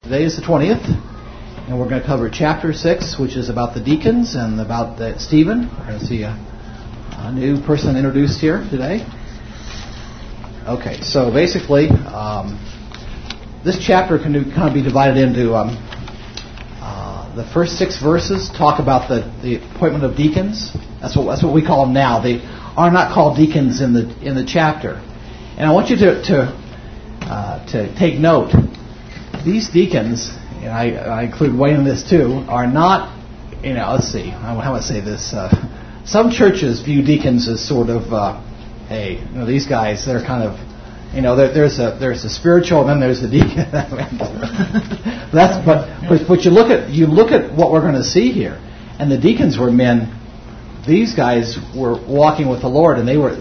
Today is the 20th, and we're going to cover chapter 6, which is about the deacons and about Stephen. We're going to see a new person introduced here today. Okay, so basically, this chapter can kind of be divided into the first 6 verses talk about the appointment of deacons. That's what we call them now. They are not called deacons in the chapter, and I want you to take note. These deacons, and I include Wayne in this too, are not, let's see, how do I say this? Some churches view deacons as sort of, hey, these guys, they're kind of, there's a spiritual and then there's the deacon. But you look at what we're going to see here, and the deacons were men. These guys were walking with the Lord, and they were,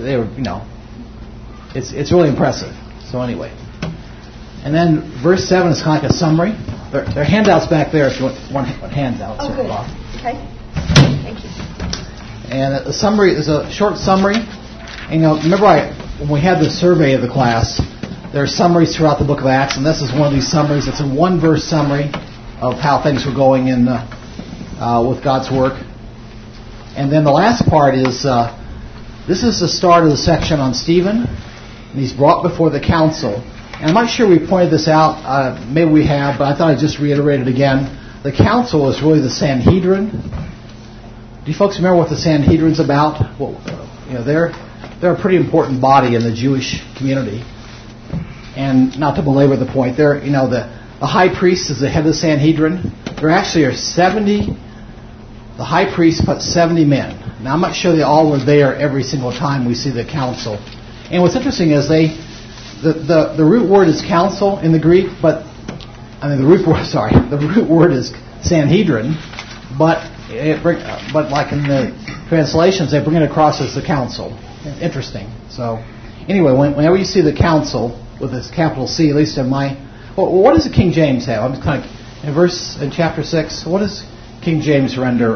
it's really impressive. So anyway. And then verse 7 is kind of like a summary. There are handouts back there if you want handouts. Oh, good. Okay. Thank you. And the summary is a short summary. And, remember when we had the survey of the class, there are summaries throughout the book of Acts, and this is one of these summaries. It's a one-verse summary of how things were going in with God's work. And then the last part is, this is the start of the section on Stephen, and he's brought before the council. And I'm not sure we pointed this out. Maybe we have, but I thought I'd just reiterate it again. The council is really the Sanhedrin. Do you folks remember what the Sanhedrin's about? Well, they're a pretty important body in the Jewish community. And not to belabor the point, the high priest is the head of the Sanhedrin. There actually are 70. The high priest put 70 men. Now I'm not sure they all were there every single time we see the council. And what's interesting is the root word is council in the Greek, but the root word is Sanhedrin, but like in the translations they bring it across as the council. Interesting. So anyway, whenever you see the council with this capital C, at least in what does the King James have? I'm just kind of in chapter 6. What does King James render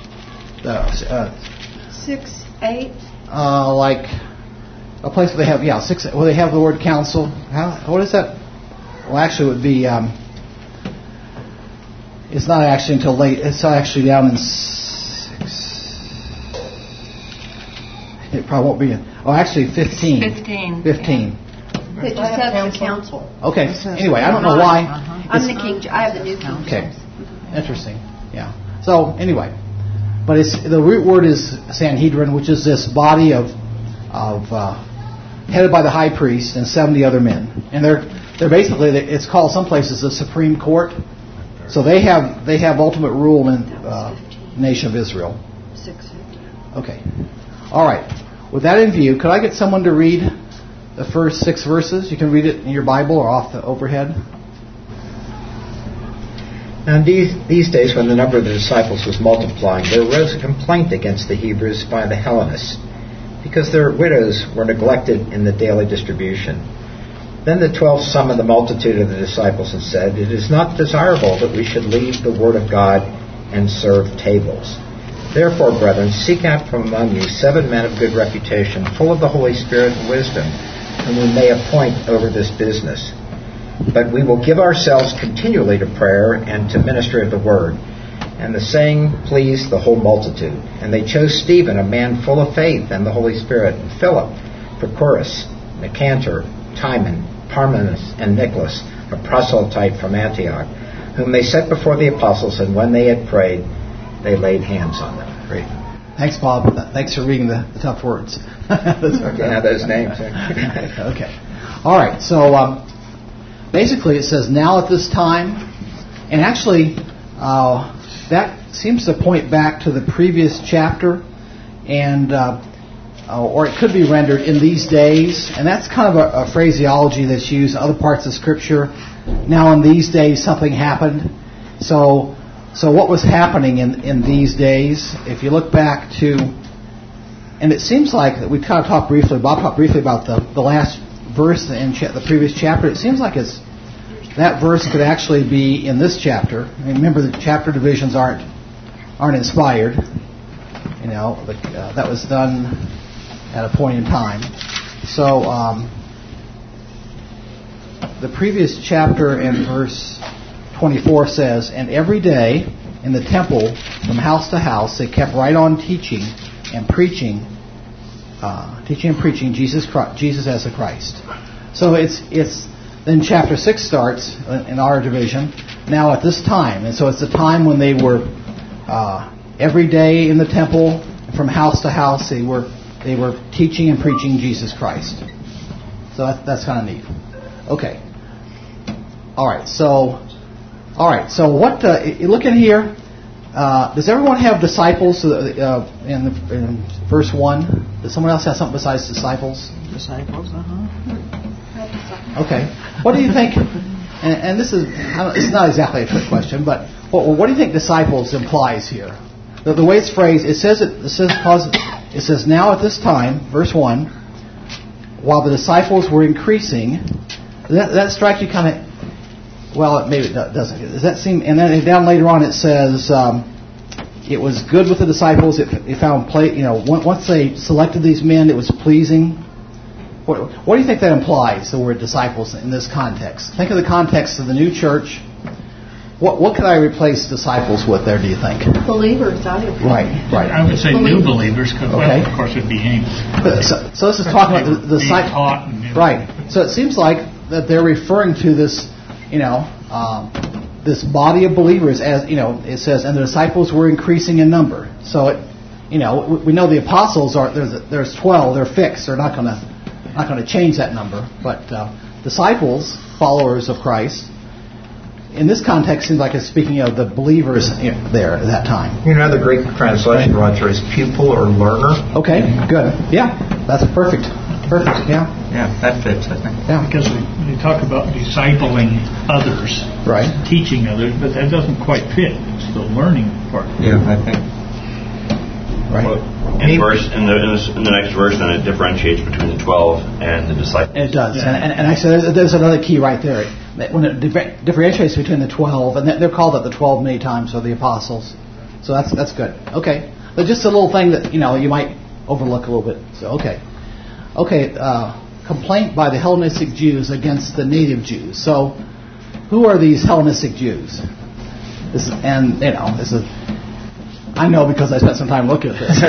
6:8? Like a place where they have 6. Where they have the word council. What is that? Well, actually, it would be. It's not actually until late. It's actually down in 6. It probably won't be in. Oh, actually, 15. 15. It just has the council. Okay. Anyway, I don't know why. I'm the King. I have the New King. Okay. Interesting. Yeah. So anyway, but the root word is Sanhedrin, which is this body of headed by the high priest and 70 other men, and they're basically, it's called some places the Supreme Court. So they have ultimate rule in the nation of Israel. 6:50. Okay. All right. With that in view, could I get someone to read the first 6 verses? You can read it in your Bible or off the overhead. Now in these days, when the number of the disciples was multiplying, there arose a complaint against the Hebrews by the Hellenists, because their widows were neglected in the daily distribution. Then the 12 summoned the multitude of the disciples and said, "It is not desirable that we should leave the word of God and serve tables. Therefore, brethren, seek out from among you 7 men of good reputation, full of the Holy Spirit and wisdom, whom we may appoint over this business. But we will give ourselves continually to prayer and to ministry of the word." And the saying pleased the whole multitude. And they chose Stephen, a man full of faith and the Holy Spirit, and Philip, Prochorus, Nicanor, Timon, Parmenas, and Nicholas, a proselyte from Antioch, whom they set before the apostles, and when they had prayed, they laid hands on them. Great. Thanks, Bob. Thanks for reading the tough words. Yeah, those names. Okay. All right. So basically it says, now at this time, and actually that seems to point back to the previous chapter, and or it could be rendered in these days, and that's kind of a phraseology that's used in other parts of Scripture. Now in these days something happened. So what was happening in these days? If you look back to, and it seems like we kind of talked briefly, Bob talked briefly about the last verse in the previous chapter. It seems like that verse could actually be in this chapter. I mean, remember, the chapter divisions aren't inspired. That was done at a point in time. So the previous chapter in verse 24 says, "And every day in the temple, from house to house, they kept right on teaching and preaching Jesus as the Christ." So it's then chapter 6 starts in our division. Now at this time, and so it's the time when they were every day in the temple, from house to house, they were teaching and preaching Jesus Christ. So that's kind of neat. Okay. All right. So what? Look in here. Does everyone have disciples in verse 1? Does someone else have something besides disciples? Disciples, Okay. What do you think? And this is, it's not exactly a trick question, but what do you think disciples implies here? The way it's phrased, it says now at this time, verse 1, while the disciples were increasing. That strike you kind of, well, maybe it doesn't. Does that seem? And then down later on it says it was good with the disciples. It found once they selected these men, it was pleasing. What do you think that implies? The word disciples in this context. Think of the context of the new church. What could I replace disciples with there? Do you think? Believers, I would. Right. I would say new believers, because of course it'd be aimed. So this is talking about the taught. Right. So it seems like that they're referring to this, this body of believers as it says, and the disciples were increasing in number. So we know the apostles are there's 12. They're fixed. They're not going to change that number. But disciples, followers of Christ, in this context, seems like it's speaking of the believers there at that time. The Greek translation Roger is pupil or learner. Okay, good. Yeah, that's perfect. Perfect, yeah. Yeah, that fits, I think. Yeah. Because we talk about discipling others, right? Teaching others, but that doesn't quite fit. It's the learning part. Yeah, I think. Right. Well, in the next verse, then it differentiates between the 12 and the disciples. It does, yeah. and actually there's another key right there. When it differentiates between the 12, and they're called the 12 many times, or the apostles. So that's good. Okay, but just a little thing that you might overlook a little bit. So okay. Complaint by the Hellenistic Jews against the native Jews. So, who are these Hellenistic Jews? I know because I spent some time looking at this.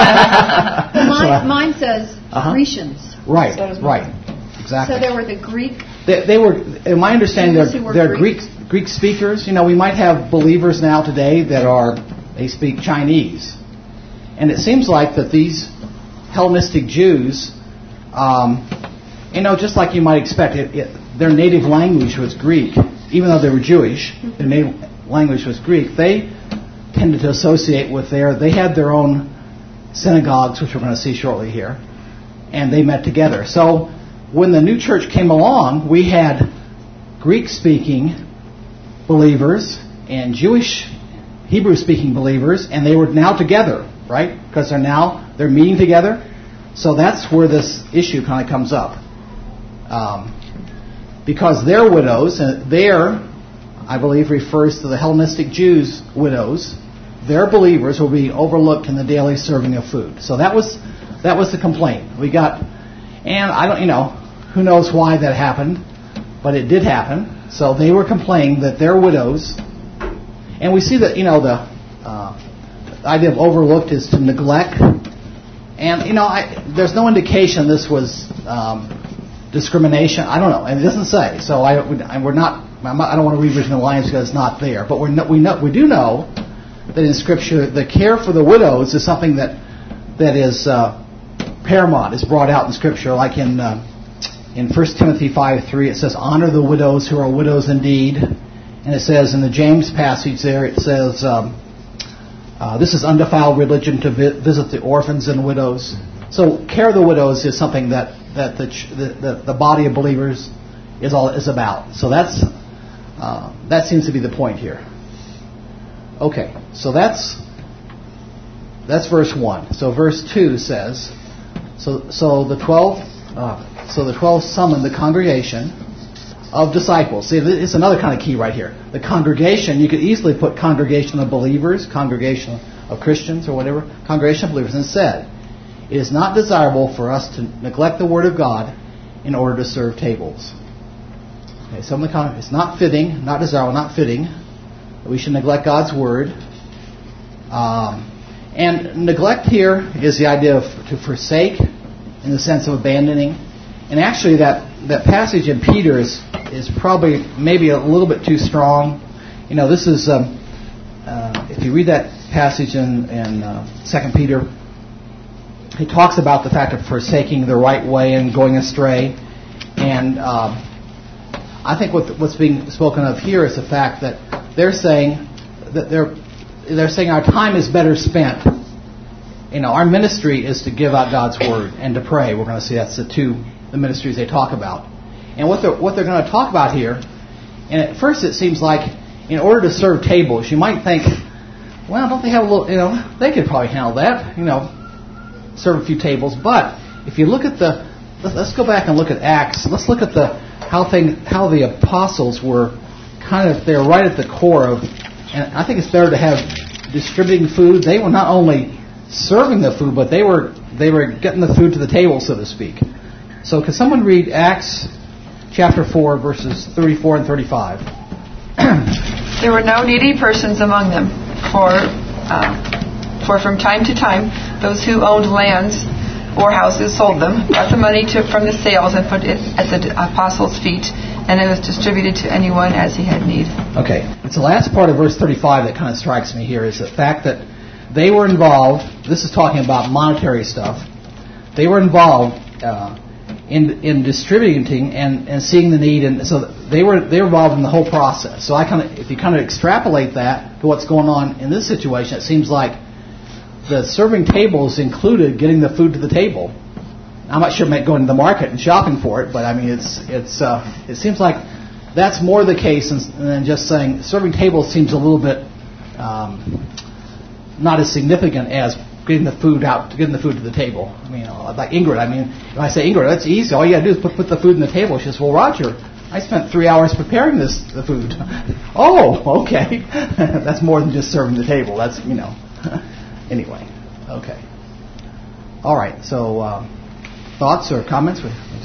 Mine says Grecians. Right. Exactly. So there were the Greek. They were, in my understanding, they're Greek speakers. We might have believers now today they speak Chinese, and it seems like that these Hellenistic Jews, just like you might expect, their native language was Greek. Even though they were Jewish, their native language was Greek. They tended to associate with they had their own synagogues, which we're going to see shortly here, and they met together. So when the new church came along, we had Greek-speaking believers and Jewish, Hebrew-speaking believers, and they were now together, right? Because they're meeting together. So that's where this issue kind of comes up. Because their widows, I believe, refers to the Hellenistic Jews' widows. Their believers will be overlooked in the daily serving of food. So that was the complaint. We got, and I don't, who knows why that happened, but it did happen. So they were complaining that their widows, and we see that, the idea of overlooked is to neglect. And, there's no indication this was discrimination. I don't know. And it doesn't say. So I don't want to read between the lines because it's not there. But we do know that in Scripture, the care for the widows is something that is paramount. Is brought out in Scripture, like in 1 Timothy 5:3, it says, "Honor the widows who are widows indeed." And it says in the James passage there, it says, "This is undefiled religion to visit the orphans and widows." So care of the widows is something that the body of believers is about. So that seems to be the point here. Okay, so that's verse 1. So verse 2 says, so the 12 summoned the congregation of disciples. See, it's another kind of key right here. The congregation, you could easily put congregation of believers, congregation of Christians or whatever, congregation of believers, and said, "It is not desirable for us to neglect the Word of God in order to serve tables." Okay, some of the comments, it's not fitting, not desirable, not fitting, that we should neglect God's word. And neglect here is the idea of to forsake, in the sense of abandoning. And actually that passage in Peter is probably maybe a little bit too strong. This is, if you read that passage in 2 Peter, he talks about the fact of forsaking the right way and going astray. And I think what's being spoken of here is the fact that they're saying our time is better spent. Our ministry is to give out God's word and to pray. We're going to see that's the ministries they talk about. And what they're going to talk about here, and at first it seems like in order to serve tables, you might think, well, don't they have a little, they could probably handle that, serve a few tables. But if you look at let's go back and look at Acts. Let's look at how the apostles were they're right at the core of, and I think it's better to have distributing food. They were not only serving the food, but they were getting the food to the table, so to speak. So can someone read Acts chapter 4, verses 34 and 35? There were no needy persons among them, for from time to time those who owned lands or houses sold them, brought the money from the sales and put it at the apostles' feet, and it was distributed to anyone as he had need. Okay. It's the last part of verse 35 that kind of strikes me here, is the fact that they were involved. This is talking about monetary stuff. They were involved in distributing and seeing the need, and so they were involved in the whole process. So if you extrapolate that to what's going on in this situation, it seems like the serving tables included getting the food to the table. I'm not sure it meant going to the market and shopping for it, but I mean it seems like that's more the case than just saying serving tables seems a little bit not as significant as getting the food to the table. I mean, like Ingrid. I mean, if I say, Ingrid, that's easy. All you got to do is put the food in the table. She says, well, Roger, I spent 3 hours preparing the food. Oh, okay. That's more than just serving the table. That's Anyway, okay. All right. So, thoughts or comments?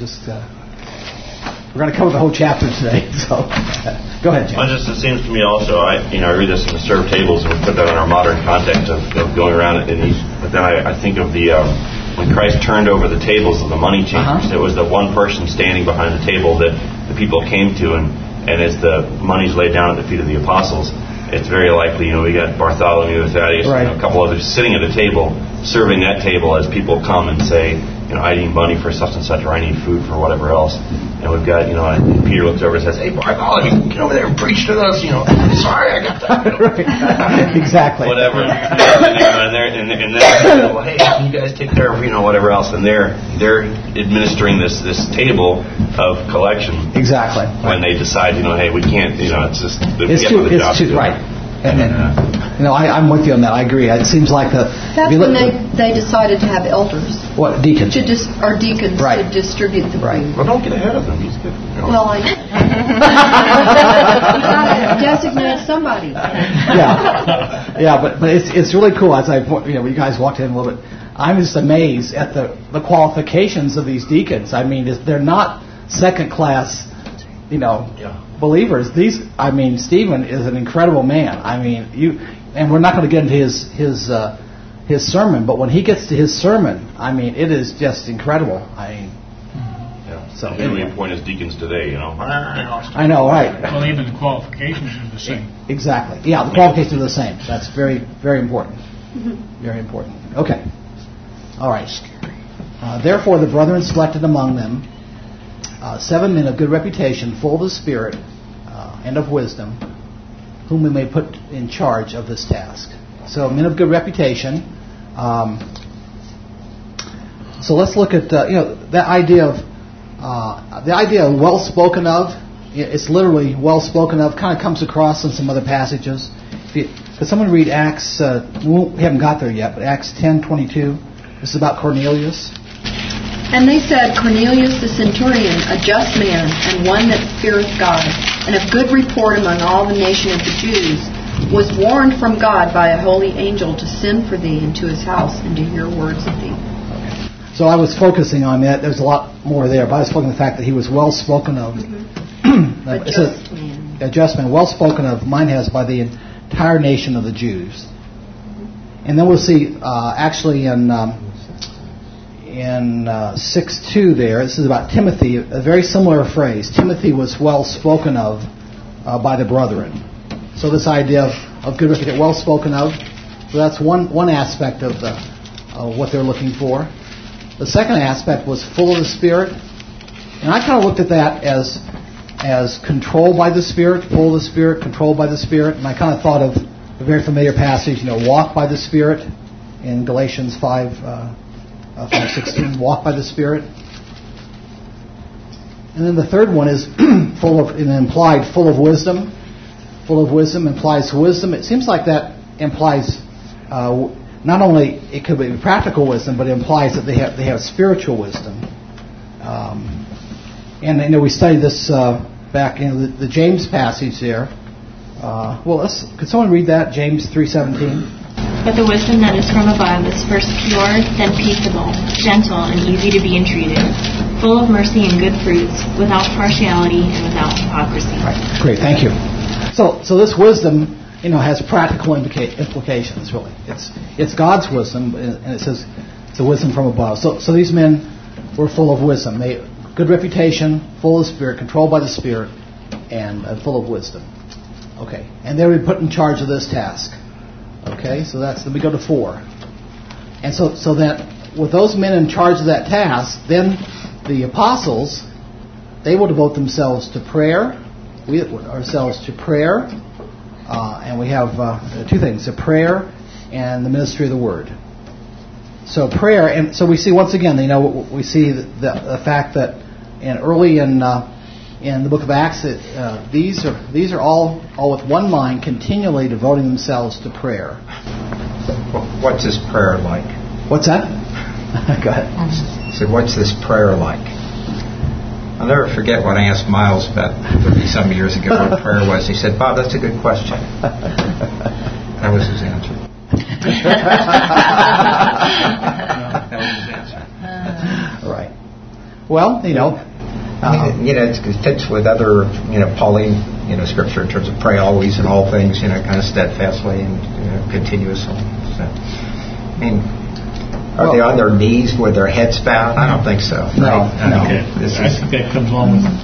We're going to cover the whole chapter today. So, go ahead, Jim. Well, it seems to me also, I read this in the serve tables, and we put that in our modern context of going around in these. But then I think of when Christ turned over the tables of the money changers. It was the one person standing behind the table that the people came to, and as the money's laid down at the feet of the apostles, it's very likely, we got Bartholomew, Thaddeus, right, a couple others sitting at a table, serving that table as people come and say, I need money for such and such, or I need food for whatever else. And we've got, and Peter looks over and says, hey, Bartholomew, get over there and preach to us, sorry, I got that. Right. Exactly. Whatever. and they're well, hey, can you guys take care of, whatever else? And they're administering this table of collection. Exactly. When they decide, hey, we can't, it's just, it's too right. And I'm with you on that. I agree. It seems like that's when they decided to have elders. What, deacons? Or deacons right, to distribute the food. Well, don't get ahead of them. He's good. Well, I designate somebody. Yeah, but it's really cool. As you guys walked in a little bit, I'm just amazed at the qualifications of these deacons. I mean, they're not second class, believers. Stephen is an incredible man. And we're not going to get into his sermon, but when he gets to his sermon, it is just incredible. So the main point is deacons today, I know, right? Well, even the qualifications are the same. Exactly. Yeah, the qualifications are the same. That's very, very important. Very important. Okay. All right. Therefore, the brethren selected among them 7 men of good reputation, full of the Spirit and of wisdom, whom we may put in charge of this task. So, men of good reputation. So let's look at that idea of well spoken of. It's literally well spoken of. Kind of comes across in some other passages. Could someone read Acts? We haven't got there yet, but Acts 10:22. This is about Cornelius. And they said, Cornelius the centurion, a just man, and one that feareth God, and of good report among all the nation of the Jews, was warned from God by a holy angel to send for thee into his house and to hear words of thee. Okay. So I was focusing on that. There's a lot more there, but I was focusing on the fact that he was well spoken of. it says, a just man, well spoken of, mine has by the entire nation of the Jews. And then we'll see, actually in 6:2 there, this is about Timothy, a very similar phrase. Timothy was well spoken of by the brethren. So this idea of good reputation, well spoken of, so that's one aspect of what they're looking for. The second aspect was full of the Spirit. And I kind of looked at that as controlled by the Spirit, full of the Spirit, controlled by the Spirit. And I kind of thought of a very familiar passage, walk by the Spirit in Galatians 5:16, walk by the Spirit. And then the third one is implied full of wisdom. Full of wisdom implies wisdom. It seems like that implies not only it could be practical wisdom, but it implies that they have spiritual wisdom. And we studied this back in the James passage there. Could someone read that? James 3:17. But the wisdom that is from above is first pure, then peaceable, gentle, and easy to be entreated, full of mercy and good fruits, without partiality and without hypocrisy. Right. Great, thank you. So this wisdom, has practical implications. Really, it's God's wisdom, and it says it's a wisdom from above. So these men were full of wisdom. They good reputation, full of the Spirit, controlled by the Spirit, and full of wisdom. Okay, and they were put in charge of this task. Okay, so then we go to 4. And so that with those men in charge of that task, then the apostles, they will devote themselves to prayer. We devote ourselves to prayer, and we have 2 things: the prayer and the ministry of the Word. So prayer, and so we see once again, we see the fact that early in the book of Acts, these are all with one mind, continually devoting themselves to prayer. What's this prayer like? What's that? Go ahead. So what's this prayer like? I'll never forget what I asked Miles about some years ago what prayer was. He said, "Bob, that's a good question." That was his answer. That was his answer. Right. Well, it fits with other, Pauline, scripture in terms of pray always in all things, kind of steadfastly and continuously. So, are they on their knees with their heads bowed? I don't think so. No. Okay. I think that comes along with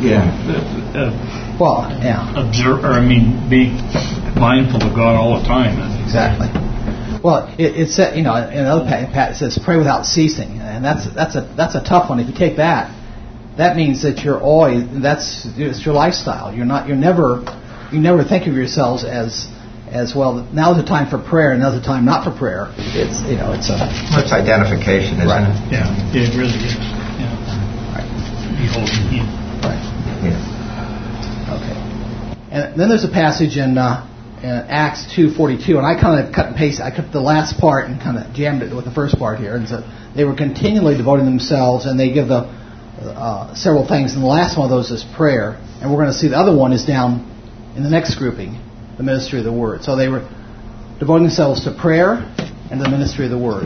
be mindful of God all the time. Exactly. Well, it said, in another it says pray without ceasing, and that's a tough one. If you take that means that you're always it's your lifestyle. You never think of yourselves as well. Now's the time for prayer, and now's the time not for prayer. It's it's identification, isn't right. it? Yeah, it really is. Yeah. Right. Beholding Him. Right. Yeah. Okay. And then there's a passage in Acts 2:42, and I kind of cut and paste. I cut the last part and kind of jammed it with the first part here. And so they were continually devoting themselves, and they give the several things. And the last one of those is prayer. And we're going to see the other one is down in the next grouping, the ministry of the Word. So they were devoting themselves to prayer and the ministry of the Word.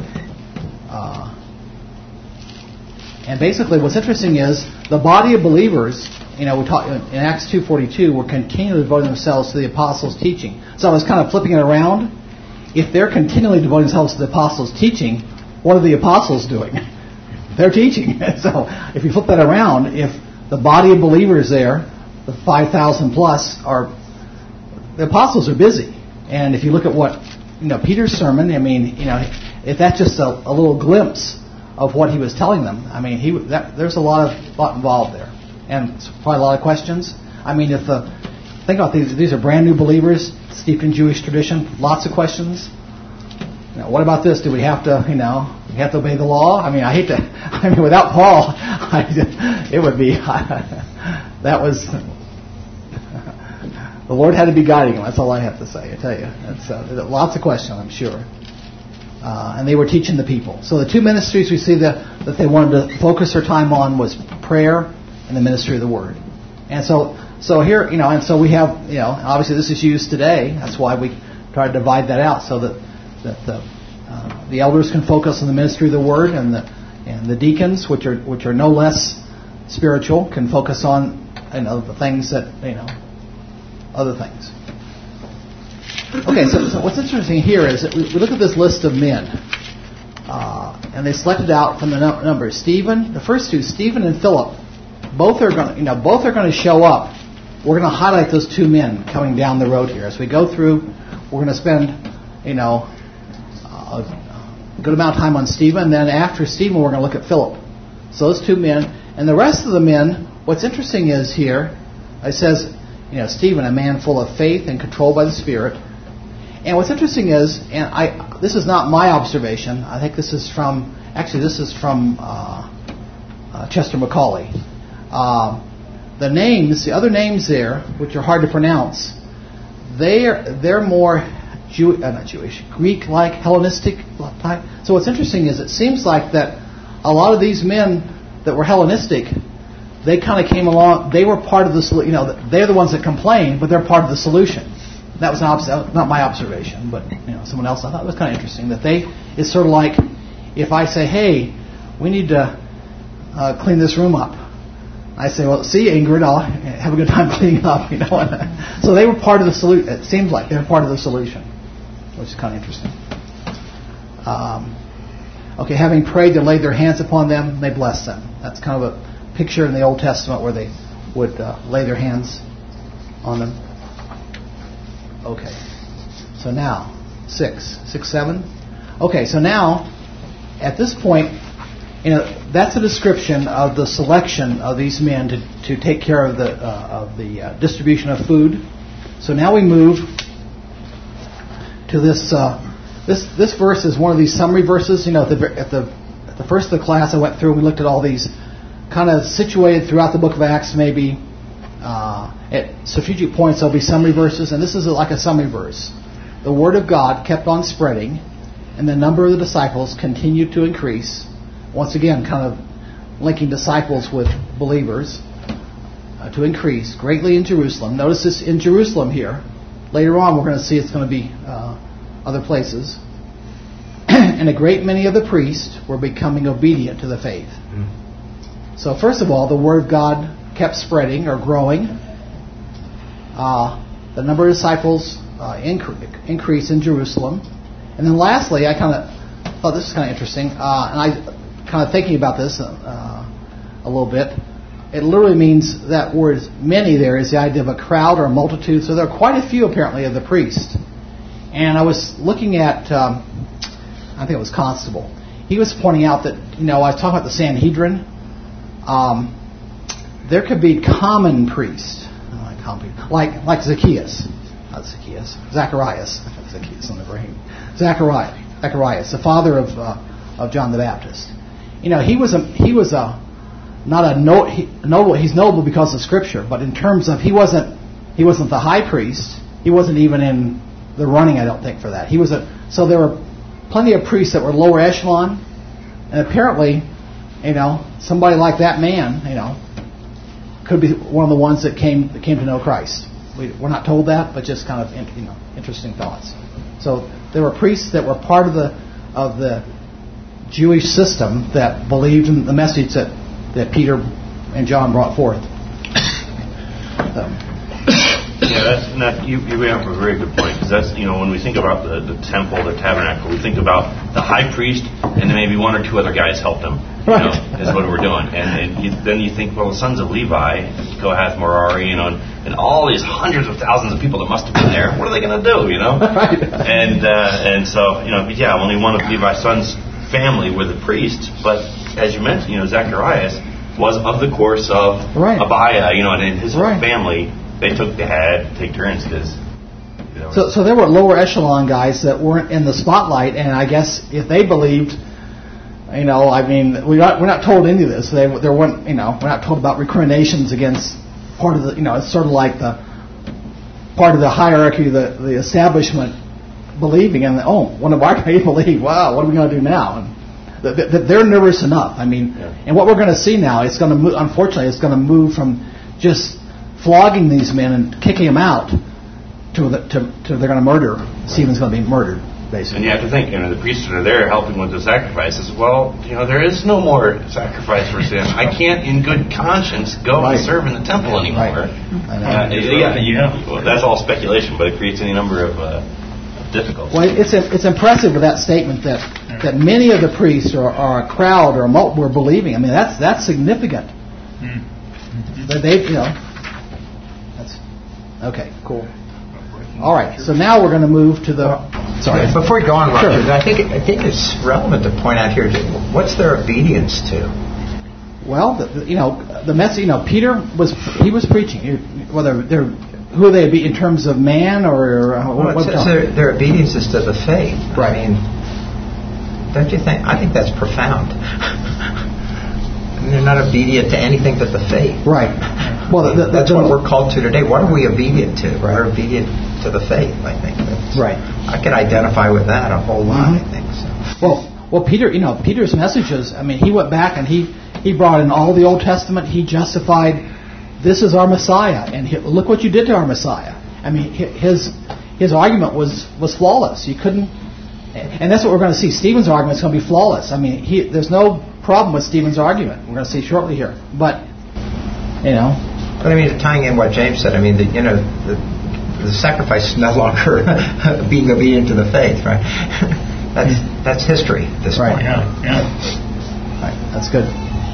And basically, what's interesting is the body of believers. We talk in Acts 2:42. Were continually devoting themselves to the apostles' teaching. So I was kind of flipping it around. If they're continually devoting themselves to the apostles' teaching, what are the apostles doing? They're teaching. So if you flip that around, if the body of believers there, the 5,000 plus, the apostles are busy. And if you look at what Peter's sermon, if that's just a little glimpse of what he was telling them, there's a lot involved there. And it's probably a lot of questions. Think about these are brand new believers, steeped in Jewish tradition, lots of questions. What about this? Do we have to, we have to obey the law? I hate to, without Paul, it would be, that was, the Lord had to be guiding him. That's all I have to say, I tell you. It's lots of questions, I'm sure. And they were teaching the people. So the 2 ministries we see that they wanted to focus their time on was prayer and the ministry of the Word. And so here, and so we have, obviously this is used today. That's why we try to divide that out so that the elders can focus on the ministry of the Word, and the deacons, which are no less spiritual, can focus on the things that, other things. Okay, so what's interesting here is that we look at this list of men, and they selected out from the numbers. Stephen, the first two, Stephen and Philip, both are going to show up. We're going to highlight those two men coming down the road here. As we go through, we're going to spend, a good amount of time on Stephen, and then after Stephen, we're going to look at Philip. So those two men, and the rest of the men. What's interesting is here, it says, Stephen, a man full of faith and controlled by the Spirit. And what's interesting is, this is not my observation. I think this is from Chester Macaulay. The other names there, which are hard to pronounce, they're more not Jewish, Greek-like, Hellenistic type. So what's interesting is it seems like that a lot of these men that were Hellenistic, they kind of came along. They were part of the solution. They're the ones that complained, but they're part of the solution. That was not my observation, but someone else. I thought it was kind of interesting that it's sort of like if I say, "Hey, we need to clean this room up." I say, "Well, see, Ingrid, I'll have a good time cleaning up." So they were part of the solution. It seems like they were part of the solution, which is kind of interesting. Okay, having prayed, they laid their hands upon them. They blessed them. That's kind of a picture in the Old Testament where they would lay their hands on them. Okay, so now 6, 7. Okay, so now at this point, that's a description of the selection of these men to take care of the distribution of food. So now we move to this. This verse is one of these summary verses. At the first of the class, I went through and we looked at all these kind of situated throughout the book of Acts, maybe at strategic points. There'll be summary verses, and this is like a summary verse. The word of God kept on spreading, and the number of the disciples continued to increase. Once again, kind of linking disciples with believers to increase greatly in Jerusalem. Notice this in Jerusalem here. Later on, we're going to see it's going to be other places. And a great many of the priests were becoming obedient to the faith. So first of all, the word of God kept spreading or growing. The number of disciples increased in Jerusalem. And then lastly, I kind of thought this was kind of interesting. And I kind of thinking about this a little bit. It literally means that word many there is the idea of a crowd or a multitude. So there are quite a few apparently of the priests. And I was looking at, I think it was Constable. He was pointing out that, I was talking about the Sanhedrin. There could be common priests, like Zacchaeus. Not Zacchaeus. Zacharias. Zacchaeus on the brain. Zacharias, the father of John the Baptist. He was not a noble. He's noble because of Scripture, but in terms of he wasn't the high priest. He wasn't even in the running, I don't think, for that. So there were plenty of priests that were lower echelon, and apparently, somebody like that man, could be one of the ones that came to know Christ. We're not told that, but just kind of interesting thoughts. So there were priests that were part of the Jewish system that believed in the message that Peter and John brought forth. You have a very good point, because that's when we think about the temple, the tabernacle, we think about the high priest and then maybe one or two other guys helped him. Is what we're doing, then you think, well, the sons of Levi, Kohath, Merari, and all these hundreds of thousands of people that must have been there. What are they going to do? Right. And so only one of Levi's sons' family were the priests, but as you mentioned, Zacharias was of the course of Abiah, and his family. They had to take turns because. So there were lower echelon guys that weren't in the spotlight, and I guess if they believed, we're not told any of this. There weren't, we're not told about recriminations against part of the, it's sort of like the part of the hierarchy, the establishment believing, and one of our guys believe, wow, what are we going to do now? And they're nervous enough. And what we're going to see now, it's going to move. Unfortunately, it's going to move from just flogging these men and kicking them out to they're going to murder. Stephen's going to be murdered. basically. And you have to think, the priests are there helping with the sacrifices. Well, there is no more sacrifice for sin. I can't, in good conscience, go and serve in the temple anymore. Well, that's all speculation, but it creates any number of difficulties. Well, it's impressive with that statement that many of the priests or a crowd or were believing. I mean, that's significant. That that's okay. Cool. All right, so now we're going to move to the. Sorry. Before we go on, Roger, Sure. I think it's relevant to point out here what's their obedience to. Well, the message. Peter was preaching. Whether who they be in terms of man or it says their obedience is to the faith. Right. I mean, don't you think? I think that's profound. They're not obedient to anything but the faith. Right. Well, that's what we're called to today. What are we obedient to? Right. We're obedient to the faith, I think. Right. I can identify with that a whole lot, I think. So. Well, Peter, Peter's messages, he went back and he brought in all the Old Testament. He justified, this is our Messiah, and look what you did to our Messiah. His argument was flawless. You couldn't, and that's what we're going to see. Stephen's argument is going to be flawless. There's no problem with Stephen's argument. We're going to see shortly here, but But tying in what James said, the sacrifice is no longer being obedient to the faith, right? That's history at this point. Yeah. Right, that's good.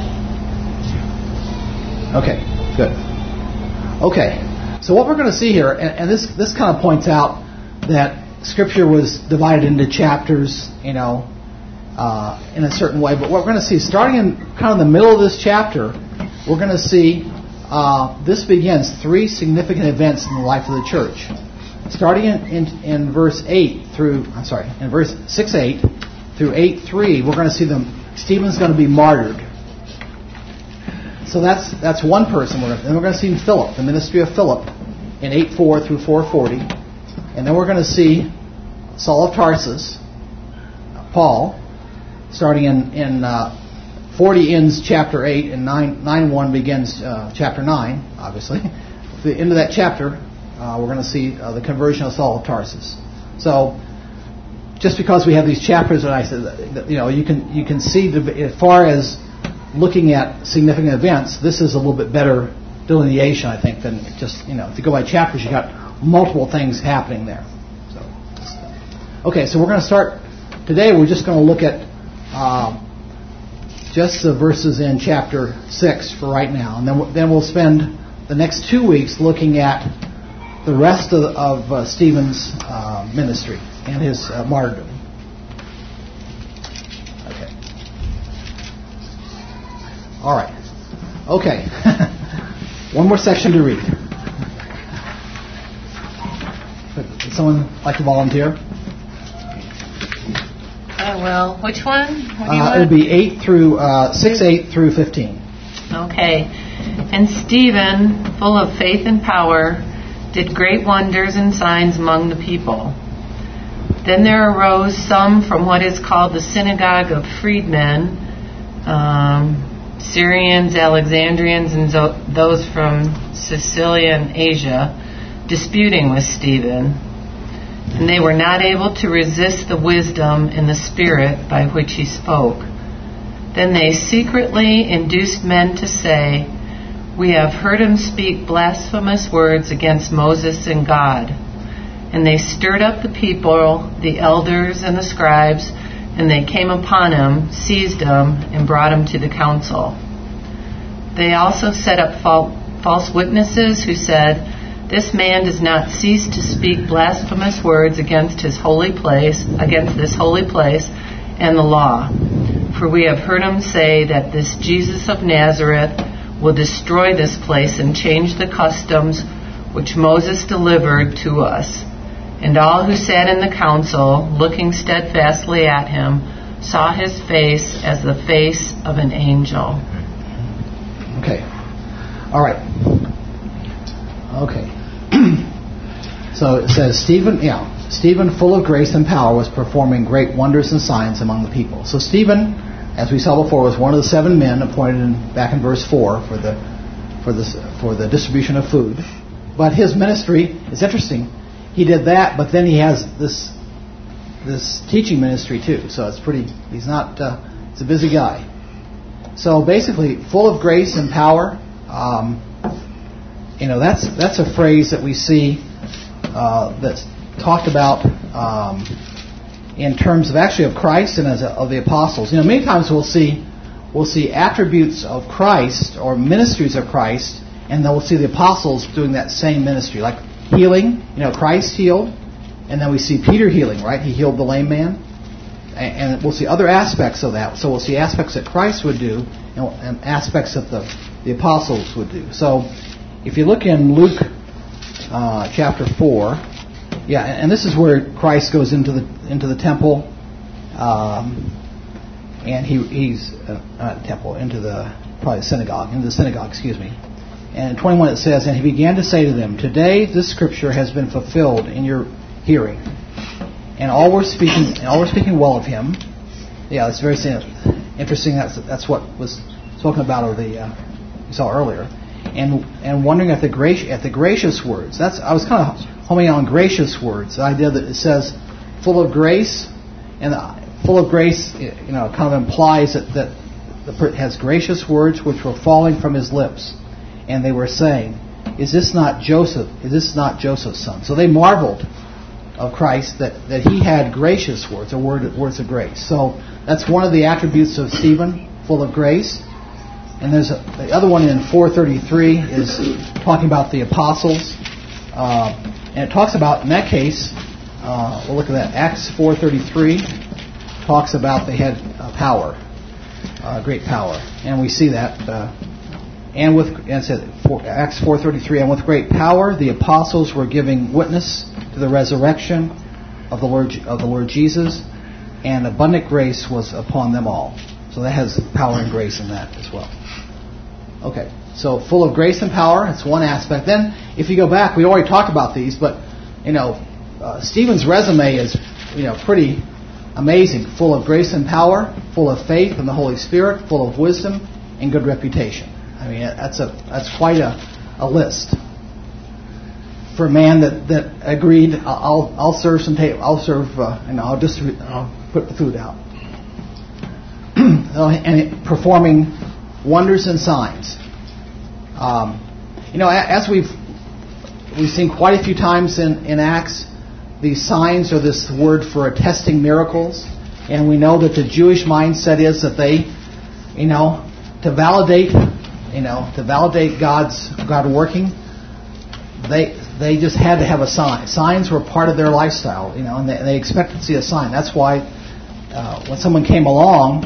Okay, good. Okay, so what we're going to see here, and this kind of points out that Scripture was divided into chapters, in a certain way. But what we're going to see, starting in kind of the middle of this chapter, we're going to see this begins 3 significant events in the life of the church. Starting in verse 8 through, in verse 6:8 through 8:3, we're going to see Stephen's going to be martyred. So that's one person. Then we're going to see Philip, the ministry of Philip, in 8:4 through 4:40, and then we're going to see Saul of Tarsus, Paul, starting in 40 ends chapter 8 and 9:1 begins chapter 9. Obviously, at the end of that chapter, we're going to see the conversion of Saul of Tarsus. So, just because we have these chapters, and I said, you can see as far as looking at significant events, this is a little bit better delineation, I think, than just if you go by chapters, you got multiple things happening there. So, okay, so we're going to start today. We're just going to look at just the verses in chapter 6 for right now, and then we'll spend the next 2 weeks looking at the rest of Stephen's ministry and his martyrdom. Okay. All right. Okay. One more section to read. Would someone like to volunteer? Well, which one? It would be 6:8 through 15. Okay. And Stephen, full of faith and power, did great wonders and signs among the people. Then there arose some from what is called the synagogue of freedmen, Syrians, Alexandrians, and those from Cilicia and Asia, disputing with Stephen. And they were not able to resist the wisdom and the spirit by which he spoke. Then they secretly induced men to say, "We have heard him speak blasphemous words against Moses and God." And they stirred up the people, the elders and the scribes, and they came upon him, seized him, and brought him to the council. They also set up false witnesses who said, "This man does not cease to speak blasphemous words against this holy place and the law. For we have heard him say that this Jesus of Nazareth will destroy this place and change the customs which Moses delivered to us." And all who sat in the council, looking steadfastly at him, saw his face as the face of an angel. Okay. All right. Okay. So it says Stephen, full of grace and power, was performing great wonders and signs among the people. So Stephen, as we saw before, was one of the 7 men appointed back in verse 4 for the distribution of food. But his ministry is interesting. He did that, but then he has this this teaching ministry too. So it's pretty. He's not. He's a busy guy. So basically, full of grace and power. That's a phrase that we see that's talked about in terms of actually of Christ and of the apostles. Many times we'll see attributes of Christ or ministries of Christ, and then we'll see the apostles doing that same ministry, like healing. Christ healed, and then we see Peter healing. Right, he healed the lame man, and we'll see other aspects of that. So we'll see aspects that Christ would do, and aspects that the apostles would do. So if you look in Luke chapter 4, and this is where Christ goes into the temple, and he's not temple, into the synagogue, excuse me. And in 21 it says, "And he began to say to them, 'Today this scripture has been fulfilled in your hearing.' And all were speaking well of him." Yeah, it's very interesting. That's what was spoken about over you saw earlier. And wondering at the gracious words. I was kind of homing on gracious words. The idea that it says full of grace, and full of grace, kind of implies that it has gracious words which were falling from his lips, and they were saying, "Is this not Joseph? Is this not Joseph's son?" So they marveled of Christ that he had gracious words, or words of grace. So that's one of the attributes of Stephen, full of grace. And there's the other one in 4:33 is talking about the apostles, and it talks about, in that case, we'll look at that. Acts 4:33 talks about they had power, great power, and we see that. Acts 4:33, "And with great power the apostles were giving witness to the resurrection of the Lord Jesus, and abundant grace was upon them all." So that has power and grace in that as well. Okay, so full of grace and power, that's one aspect. Then, if you go back, we already talked about these, but Stephen's resume is pretty amazing. Full of grace and power, full of faith in the Holy Spirit, full of wisdom and good reputation. I mean, that's quite a list for a man that agreed. I'll serve some table. I'll serve, I'll put the food out, and performing wonders and signs. As we've seen quite a few times in Acts, these signs are this word for attesting miracles, and we know that the Jewish mindset is that they, to validate God working, they just had to have a sign. Signs were part of their lifestyle, and they expected to see a sign. That's why when someone came along,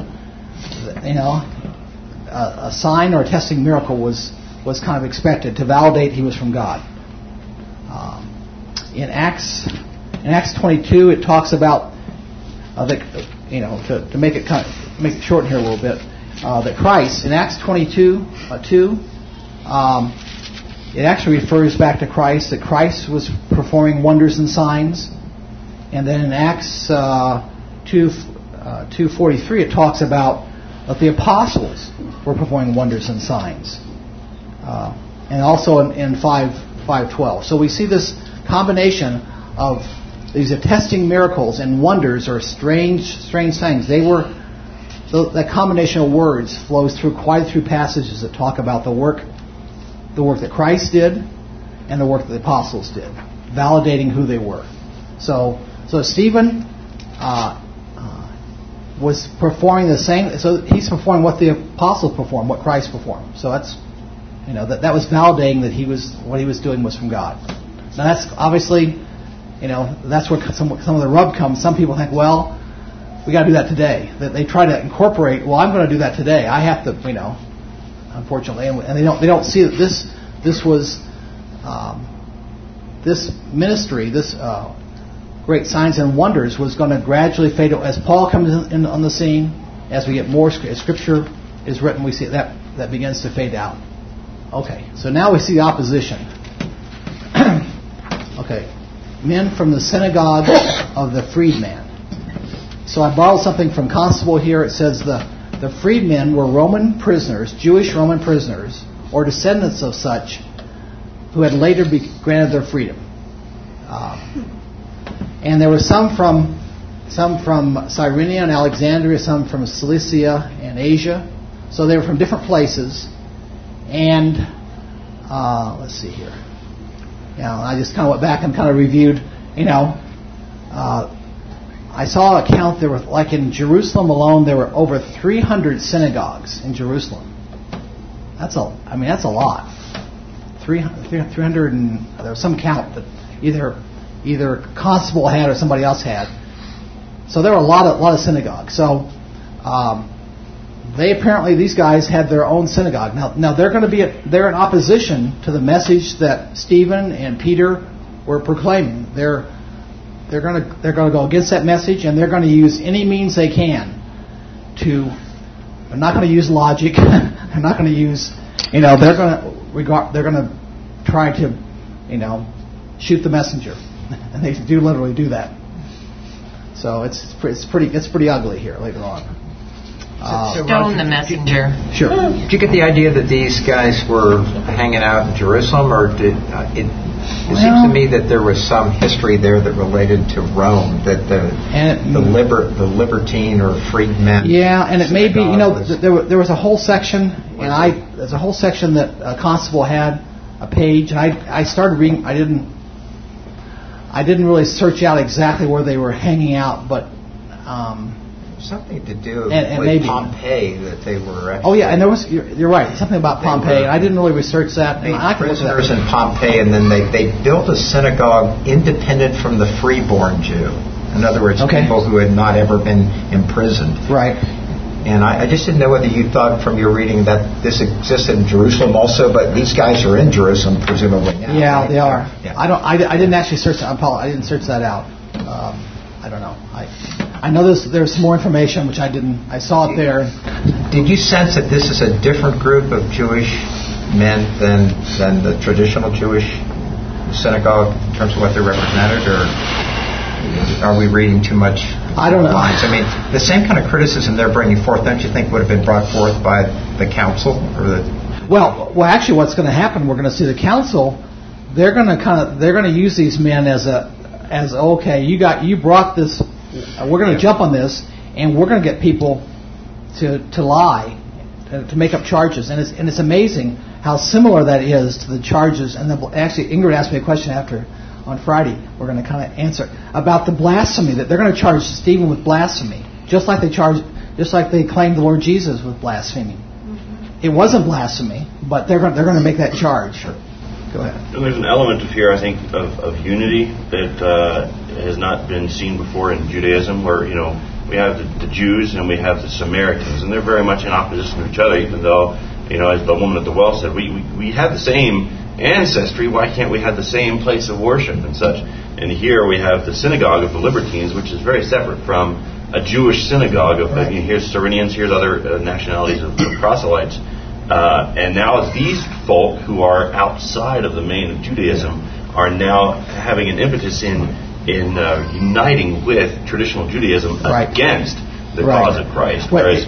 a sign or a testing miracle was kind of expected to validate he was from God. In Acts 22, it talks about to make it short here a little bit, that Christ in Acts 22:2, it actually refers back to Christ, that Christ was performing wonders and signs, and then in Acts 2:43, it talks about that the apostles were performing wonders and signs, and also in 5:12. So we see this combination of these attesting miracles and wonders, or strange things. That combination of words flows through quite a few passages that talk about the work that Christ did and the work that the apostles did, validating who they were. So Stephen was performing the same. So he's performing what the apostles performed, what Christ performed. So that's that was validating that what he was doing was from God. Now that's obviously, that's where some of the rub comes. Some people think, well, we got to do that today. That they try to incorporate. Well, I'm going to do that today. I have to, unfortunately, and they don't see that this was this ministry, this great signs and wonders was going to gradually fade away as Paul comes in on the scene. As we get more Scripture is written, we see that begins to fade out. Okay, so now we see the opposition. Okay, men from the synagogue of the freedman. So I borrowed something from Constable here. It says the freedmen were Roman prisoners, Jewish Roman prisoners, or descendants of such, who had later been granted their freedom. And there were some from some from Cyrene and Alexandria, some from Cilicia and Asia. So they were from different places. And let's see here. I just kind of went back and kind of reviewed. I saw a count. There were, like in Jerusalem alone, there were over 300 synagogues in Jerusalem. That's a lot. 300, and there was some count that either Constable had or somebody else had. So there were a lot of synagogues. So these guys had their own synagogue. Now they're in opposition to the message that Stephen and Peter were proclaiming. They're going to go against that message, and they're going to use any means they can to. They're not going to use logic. They're not going to use. They're going to try to, shoot the messenger, and they do literally do that. So it's pretty ugly here later on. Stone the messenger. Sure. Did you get the idea that these guys were hanging out in Jerusalem, or did it seems to me that there was some history there that related to Rome, that the libertine or freedmen. Yeah, and it may be, there was a whole section, there's a whole section that Constable had a page, and I started reading. I didn't really search out exactly where they were hanging out, but something to do with Pompeii, that they were actually... Oh yeah, and there was, you're right, something about Pompeii, and I didn't really research that. They were prisoners in Pompeii, and then they built a synagogue independent from the freeborn Jew. In other words, people who had not ever been imprisoned. Right. And I just didn't know whether you thought from your reading that this existed in Jerusalem also, but these guys are in Jerusalem presumably now. Yeah, right? They are. Yeah. I didn't actually search that. I didn't search that out. I don't know. I know there's more information which I didn't. I saw it there. Did you sense that this is a different group of Jewish men than the traditional Jewish synagogue in terms of what they represented, or are we reading too much? I don't know. Lines? I mean, the same kind of criticism they're bringing forth, don't you think, would have been brought forth by the council or the? Well, actually, what's going to happen? We're going to see the council. They're going to use these men as okay. You brought this. We're going to jump on this, and we're going to get people to lie, to make up charges, and it's amazing how similar that is to the charges. And actually, Ingrid asked me a question on Friday. We're going to kind of answer about the blasphemy, that they're going to charge Stephen with blasphemy, just like they claimed the Lord Jesus with blasphemy. Mm-hmm. It wasn't blasphemy, but they're going to make that charge. Go ahead. And there's an element of here, I think, of unity that has not been seen before in Judaism, where we have the Jews and we have the Samaritans, and they're very much in opposition to each other. Even though, as the woman at the well said, we have the same ancestry. Why can't we have the same place of worship and such? And here we have the synagogue of the Libertines, which is very separate from a Jewish synagogue of here's Cyrenians, here's other nationalities of proselytes. And now these folk who are outside of the main of Judaism are now having an impetus in uniting with traditional Judaism against the cause of Christ. Whereas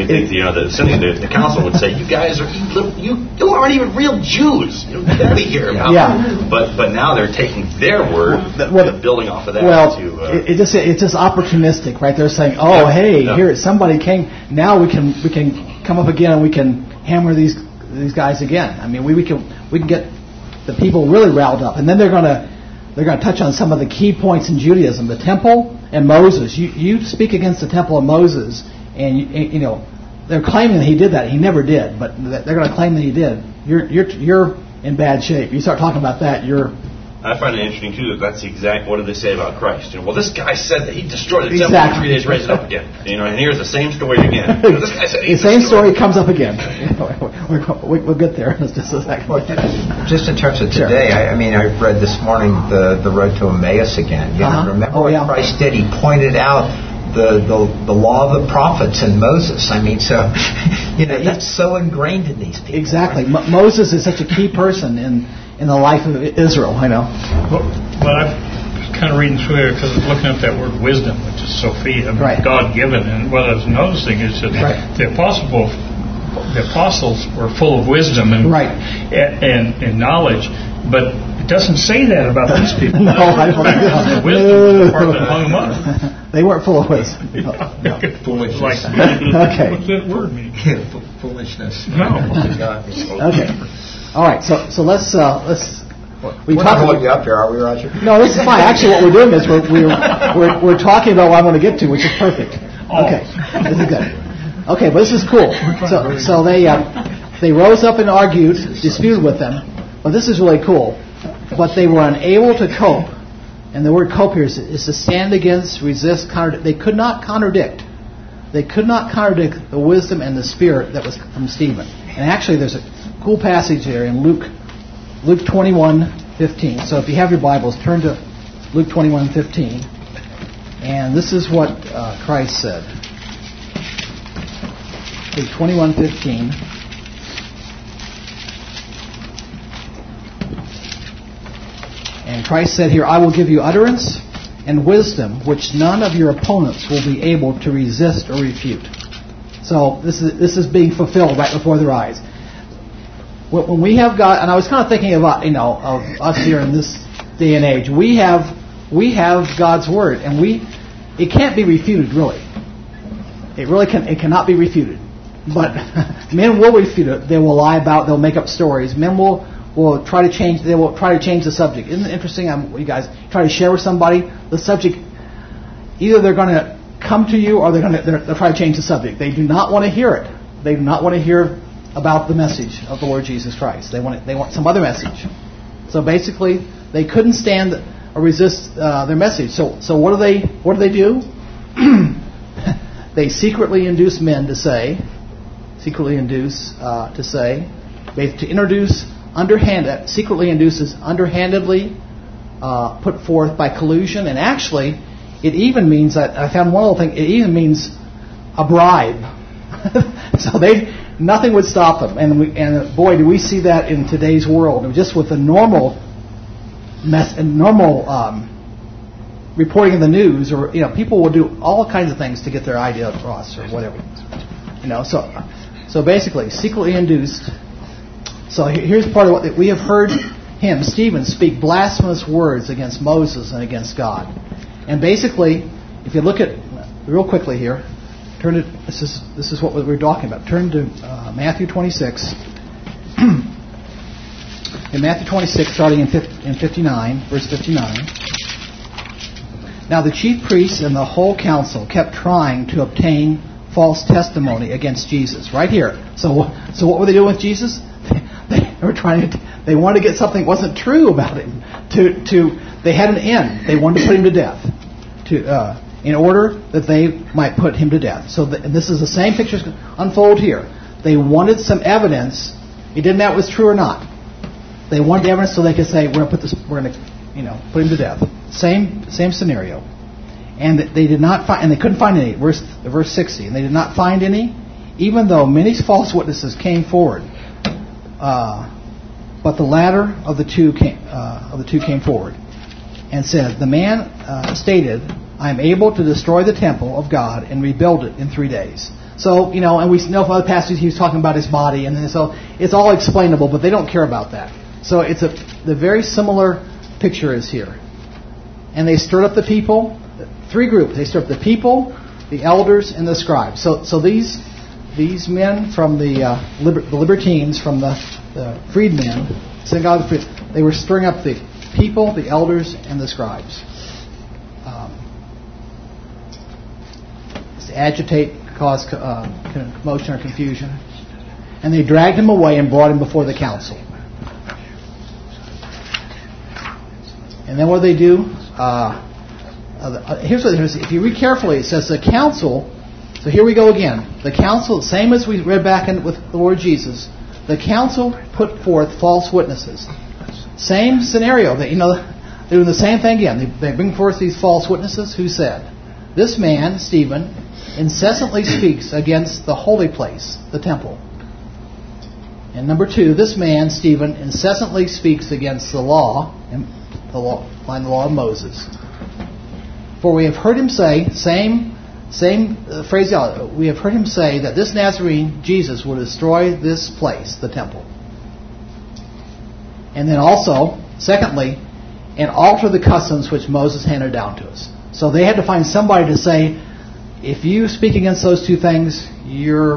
the council would say, you guys you aren't even real Jews. Get out of here. But now they're taking their word and building off of that. Well, it's just opportunistic, right? They're saying, here somebody came. Now we can come up again and we can hammer these guys again. I mean, we can get the people really riled up, and then they're going to touch on some of the key points in Judaism: the temple and Moses. You speak against the temple and Moses, and they're claiming that he did that. He never did, but they're going to claim that he did. You're in bad shape. You start talking about that, I find it interesting too that that's the exact. What did they say about Christ? Well, this guy said that he destroyed the temple in 3 days, raised it up again. And here's the same story again. This guy said the same story comes up again. We'll get there in just a second. Well, just in terms of today, I read this morning the Road to Emmaus again. Remember what Christ did? He pointed out the law of the prophets and Moses. That's so ingrained in these people. Exactly. Right? Moses is such a key person in the life of Israel, I know. Well, I'm kind of reading through here because I was looking up that word wisdom, which is Sophia, God-given. And what I was noticing is that the apostles were full of wisdom and knowledge, but It doesn't say that about these people. No, I don't think so. The wisdom was the part that hung them up. They weren't full of wisdom. No. Foolishness. Okay. What's that word mean? Foolishness. No. Okay. All right. So let's. We're not holding you up here, are we, Roger? No, this is fine. Actually, what we're doing is we're talking about what I want to get to, which is perfect. Okay, this is good. Okay, but this is cool. So they rose up and argued, disputed with them, but this is really cool. But they were unable to cope, and the word cope here is to stand against, resist, contradict. They could not contradict. They could not contradict the wisdom and the spirit that was from Stephen. And actually, there's a cool passage there in Luke 21:15. So if you have your Bibles, turn to Luke 21:15. And this is what Christ said. Luke 21:15. And Christ said here, I will give you utterance and wisdom which none of your opponents will be able to resist or refute. So this is being fulfilled right before their eyes. When we have God, and I was kind of thinking about of us here in this day and age, we have God's word, and it can't be refuted really. It cannot be refuted. But men will refute it. They will lie about. They'll make up stories. Men will try to change. They will try to change the subject. Isn't it interesting? You guys try to share with somebody the subject. Either they're going to come to you, or they'll try to change the subject. They do not want to hear it. They do not want to hear about the message of the Lord Jesus Christ. They want some other message. So basically, they couldn't stand or resist their message. So what do they do? They secretly induce men to say, secretly induces underhandedly put forth by collusion, and actually, it even means that I found one little thing. It even means a bribe. So nothing would stop them, and boy, do we see that in today's world. Just with the normal reporting in the news, or people will do all kinds of things to get their idea across, or whatever. So basically, secretly induced. So here's part of what we have heard him, Stephen, speak blasphemous words against Moses and against God. And basically, if you look at real quickly here, turn to this is what we're talking about. Turn to Matthew 26. In Matthew 26, starting in 59, verse 59. Now the chief priests and the whole council kept trying to obtain false testimony against Jesus. Right here. So what were they doing with Jesus? They wanted to get something that wasn't true about him. They had an end. They wanted to put him to death. In order that they might put him to death. And this is the same picture unfold here. They wanted some evidence. It didn't matter if it was true or not. They wanted evidence so they could say, we're going to put him to death. Same scenario. And they did not find, and they couldn't find any. Verse 60. And they did not find any, even though many false witnesses came forward. But the latter of the two came forward and said, the man stated, I am able to destroy the temple of God and rebuild it in 3 days. So, and we know from other passages he was talking about his body, and so it's all explainable, but they don't care about that. So the very similar picture is here. And they stirred up the people, 3 groups. They stirred up the people, the elders, and the scribes. So these men from the libertines, from the freedmen, synagogue of the freed, they were stirring up the people, the elders, and the scribes. To agitate, cause commotion or confusion. And they dragged him away and brought him before the council. And then what do they do? Here's what it is. If you read carefully, it says the council. So here we go again. The council, same as we read back with the Lord Jesus. The council put forth false witnesses. Same scenario. They're doing the same thing again. They bring forth these false witnesses who said, this man, Stephen, incessantly speaks against the holy place, the temple. And number 2, this man, Stephen, incessantly speaks against the law, the law of Moses. For we have heard him say, same phraseology, we have heard him say that this Nazarene, Jesus, will destroy this place, the temple. And then also, Secondly, and alter the customs which Moses handed down to us. So they had to find somebody to say, if you speak against those two things, you're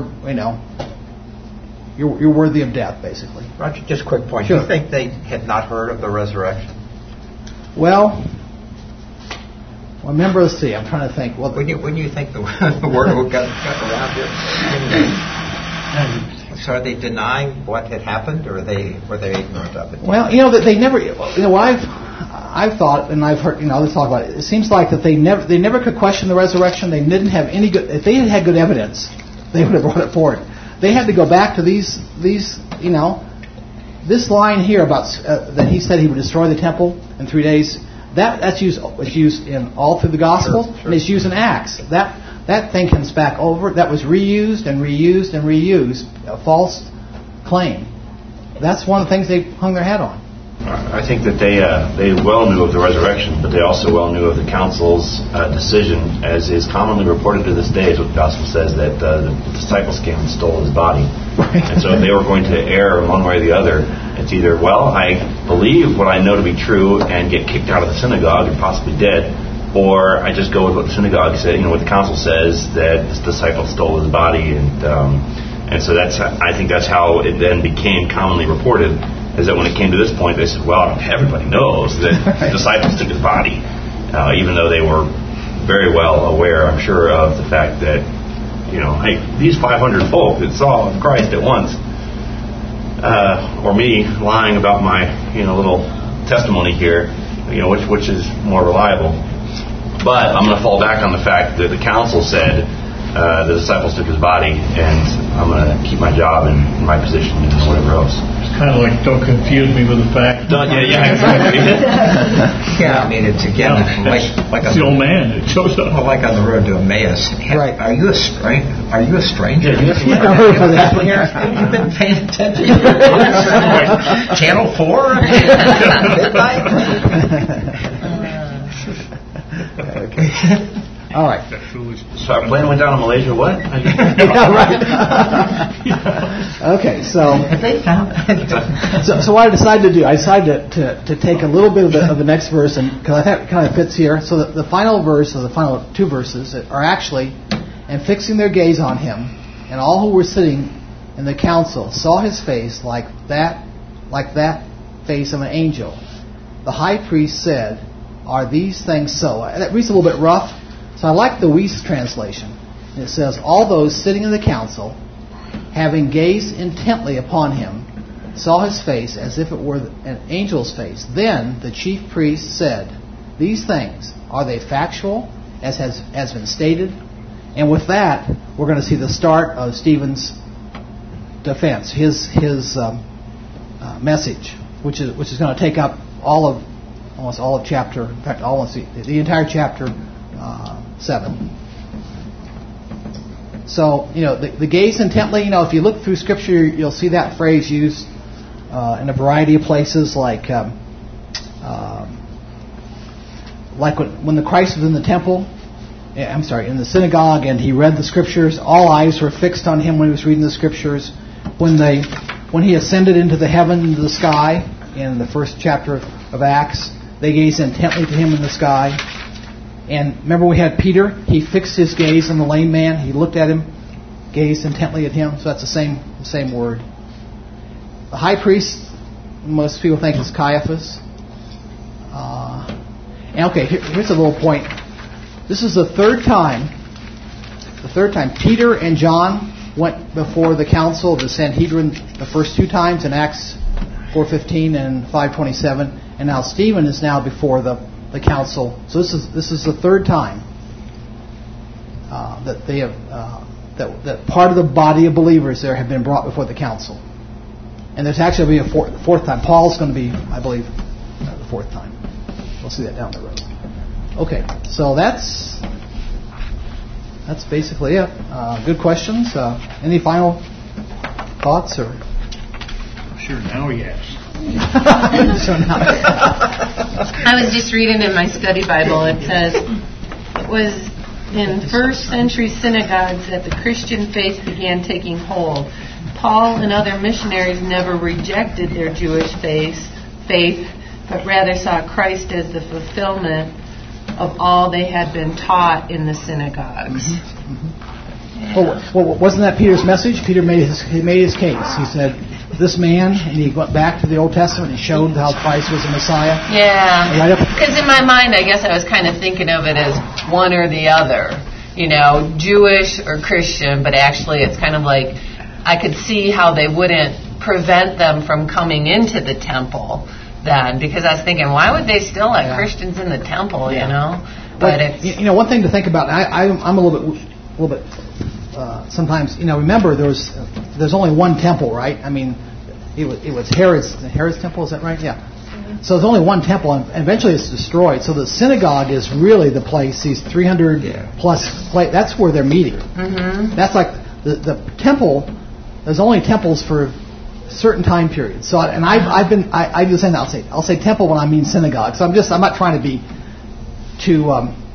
worthy of death, basically. Roger, just a quick point. Sure. Do you think they had not heard of the resurrection? Well, remember, let's see, I'm trying to think. Well, when you think the word got around here? So are they denying what had happened, or were they ignorant of it? Well, that they never. I've thought, and I've heard others talk about it. It seems like that they never could question the resurrection. They didn't have any good. If they had had good evidence, they would have brought it forward. They had to go back to these. This line here about that he said he would destroy the temple in 3 days. That's used in all through the gospel, sure. And it's used in Acts. That thing comes back over. That was reused and reused and reused. A false claim. That's one of the things they hung their hat on. I think that they well knew of the resurrection, but they also well knew of the council's decision, as is commonly reported to this day, is what the gospel says, that the disciples came and stole his body. Right. And so if they were going to err one way or the other, it's either, well, I believe what I know to be true and get kicked out of the synagogue and possibly dead, or I just go with what the synagogue said, what the council says, that the disciples stole his body, and so I think that's how it then became commonly reported. Is that when it came to this point, they said, well, everybody knows that the disciples took his body, even though they were very well aware, I'm sure, of the fact that, hey, these 500 folk that saw Christ at once, or me lying about my, little testimony here, which is more reliable. But I'm going to fall back on the fact that the council said the disciples took his body, and I'm going to keep my job and my position and whatever else. Kind of like, don't confuse me with the fact. Yeah, exactly. Yeah, I mean, it's again like it's the old man. It shows up. Well, like on the road to Emmaus. Right. Are you a stranger? Yeah, You've been paying attention. Channel 4? Midnight? Okay. All right. So our plane went down to Malaysia. What? Yeah, right. Okay, so what I decided to do, I decided to take a little bit of the next verse, and because I think it kind of fits here. So the final verse, or the final two verses, are actually, and fixing their gaze on him, and all who were sitting in the council saw his face like that face of an angel. The high priest said, "Are these things so?" That reads a little bit rough. So I like the Weiss translation. And it says, all those sitting in the council, having gazed intently upon him, saw his face as if it were an angel's face. Then the chief priest said, these things, are they factual, as has been stated? And with that, we're going to see the start of Stephen's defense, his message, which is going to take up almost all of chapter, in fact, almost the entire chapter 7. So, the gaze intently, if you look through Scripture, you'll see that phrase used in a variety of places, like when the Christ was in the temple, in the synagogue, and he read the Scriptures, all eyes were fixed on him when he was reading the Scriptures. When he ascended into the heaven, into the sky, in the first chapter of Acts, they gazed intently to him in the sky. And remember, we had Peter. He fixed his gaze on the lame man. He looked at him, gazed intently at him. So that's the same word. The high priest, most people think is Caiaphas. And okay, here's a little point. This is the third time Peter and John went before the council of the Sanhedrin the first two times in Acts 4:15 and 5:27, and now Stephen is now before the council. So this is the third time that they have that part of the body of believers there have been brought before the council, and there's actually going to be a fourth time. Paul's going to be, I believe, the fourth time. We'll see that down the road. Okay, so that's basically it. Good questions. Any final thoughts or? Sure. Now yes. I was just reading in my study Bible. It says it was in first century synagogues that the Christian faith began taking hold. Paul and other missionaries never rejected their Jewish faith. but rather saw Christ as the fulfillment of all they had been taught in the synagogues. Well, wasn't that Peter's message? Peter made his case. He said, this man, and he went back to the Old Testament and showed how Christ was the Messiah. Yeah, because in my mind, I guess I was kind of thinking of it as one or the other, Jewish or Christian, but actually it's kind of like I could see how they wouldn't prevent them from coming into the temple then, because I was thinking, why would they still let Christians in the temple, But it's... one thing to think about, I'm a little bit sometimes, remember there's only one temple, right? I mean, it was Herod's temple, is that right? Yeah. So there's only one temple, and eventually it's destroyed. So the synagogue is really the place, these 300 plus, that's where they're meeting. Mm-hmm. That's like the temple, there's only temples for certain time periods. So, and I've been saying that, I'll say temple when I mean synagogue. So I'm not trying to be too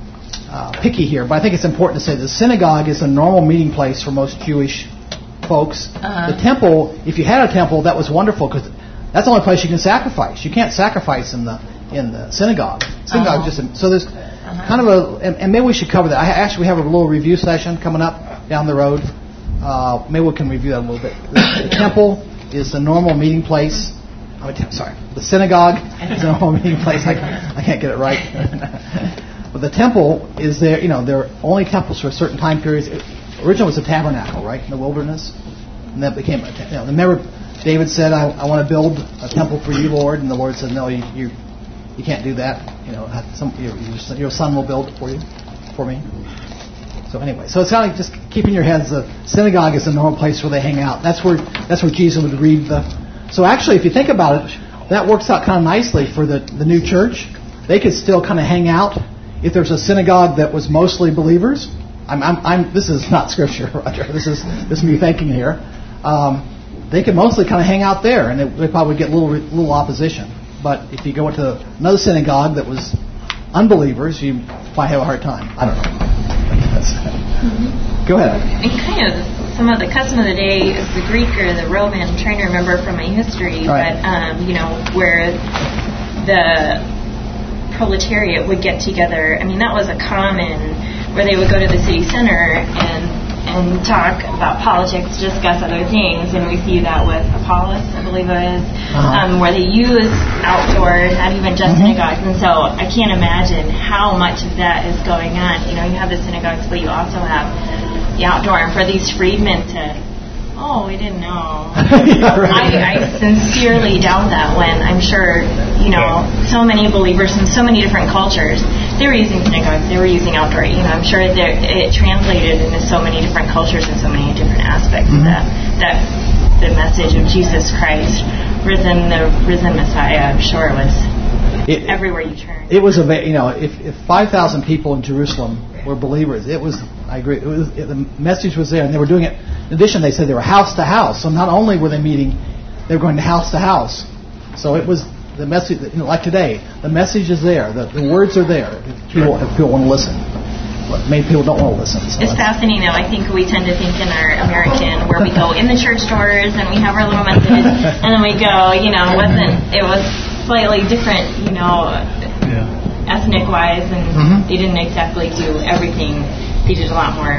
picky here, but I think it's important to say the synagogue is a normal meeting place for most Jewish folks. The temple, if you had a temple, that was wonderful because that's the only place you can sacrifice. You can't sacrifice in the synagogue. Synagogue so there's kind of and maybe we should cover that. We have a little review session coming up down the road. Maybe we can review that a little bit. The temple is the normal meeting place. The synagogue is the normal meeting place. I can't get it right. But the temple is there. There are only temples for certain time periods. Originally, it was a tabernacle, right, in the wilderness, and that became a temple. Remember, David said, "I want to build a temple for you, Lord," and the Lord said, "No, you can't do that. Your son will build it for me." So anyway, so it's kind of like just keeping your heads. The synagogue is the normal place where they hang out. That's where Jesus would read the. So actually, if you think about it, that works out kind of nicely for the new church. They could still kind of hang out if there's a synagogue that was mostly believers. This is not scripture, Roger. This is me thinking here. They could mostly kind of hang out there, and they probably get little opposition. But if you go into another synagogue that was unbelievers, you might have a hard time. I don't know. Go ahead. And kind of some of the custom of the day is the Greek or the Roman. I'm trying to remember from my history, right. But where the proletariat would get together. I mean, that was a common where they would go to the city center and talk about politics, discuss other things, and we see that with Apollos, I believe it is, where they use outdoor, not even just synagogues. And so I can't imagine how much of that is going on. You have the synagogues, but you also have the outdoor. And for these freedmen we didn't know. Yeah, right. I sincerely doubt that when I'm sure, so many believers from so many different cultures, they were using synagogues, they were using outdoor, I'm sure it translated into so many different cultures and so many different aspects of that the message of Jesus Christ, the risen Messiah, I'm sure was everywhere you turn. It was if 5,000 people in Jerusalem were believers, I agree. The message was there, and they were doing it. In addition, they said they were house to house. So not only were they meeting, they were going to house. So it was the message. Like today, the message is there. The words are there. If people want to listen, but many people don't want to listen. So it's fascinating, though. I think we tend to think in our American, where we go in the church doors and we have our little message, and then we go. It was slightly different, ethnic wise, and they didn't exactly do everything. They did a lot more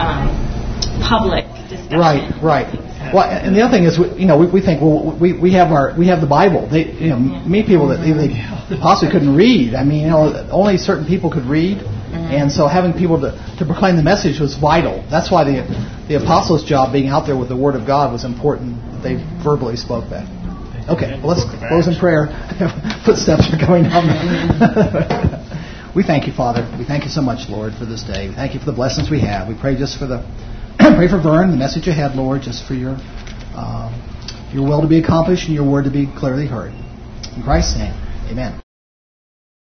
public discussion. Right. Well, and the other thing is, we think, we have the Bible. Many people that they possibly couldn't read. I mean, only certain people could read, and so having people to proclaim the message was vital. That's why the apostles' job, being out there with the Word of God, was important. That they verbally spoke that. Okay, well, let's close in prayer. Footsteps are going down. We thank you, Father. We thank you so much, Lord, for this day. We thank you for the blessings we have. We pray just for pray for Vern, the message ahead, Lord, just for your will to be accomplished and your word to be clearly heard. In Christ's name, amen.